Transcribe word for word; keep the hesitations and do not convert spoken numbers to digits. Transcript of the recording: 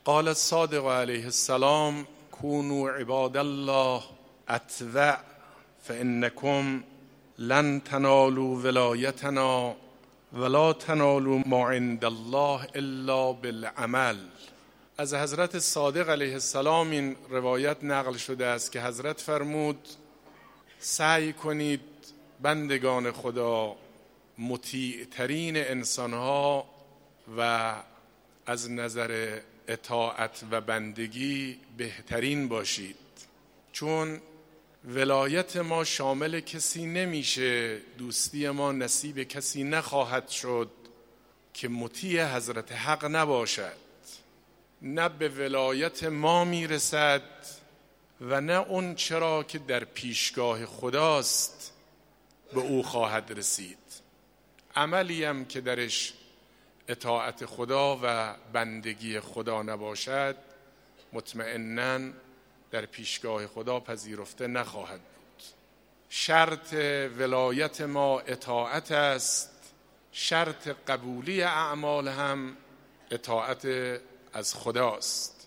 قال الصادق علیه السلام كونوا عباد الله اتبع فانکم لن تنالوا ولایتنا ولا تنالوا ما عند الله الا بالعمل. از حضرت صادق علیه السلام این روایت نقل شده است که حضرت فرمود سعی کنید بندگان خدا مطیع ترین انسانها و از نظر اطاعت و بندگی بهترین باشید، چون ولایت ما شامل کسی نمیشه، دوستی ما نصیب کسی نخواهد شد که مطیع حضرت حق نباشد. نه به ولایت ما میرسد و نه اون چرا که در پیشگاه خداست به او خواهد رسید. عملی هم که درش اطاعت خدا و بندگی خدا نباشد مطمئناً در پیشگاه خدا پذیرفته نخواهد بود. شرط ولایت ما اطاعت است، شرط قبولی اعمال هم اطاعت از خداست.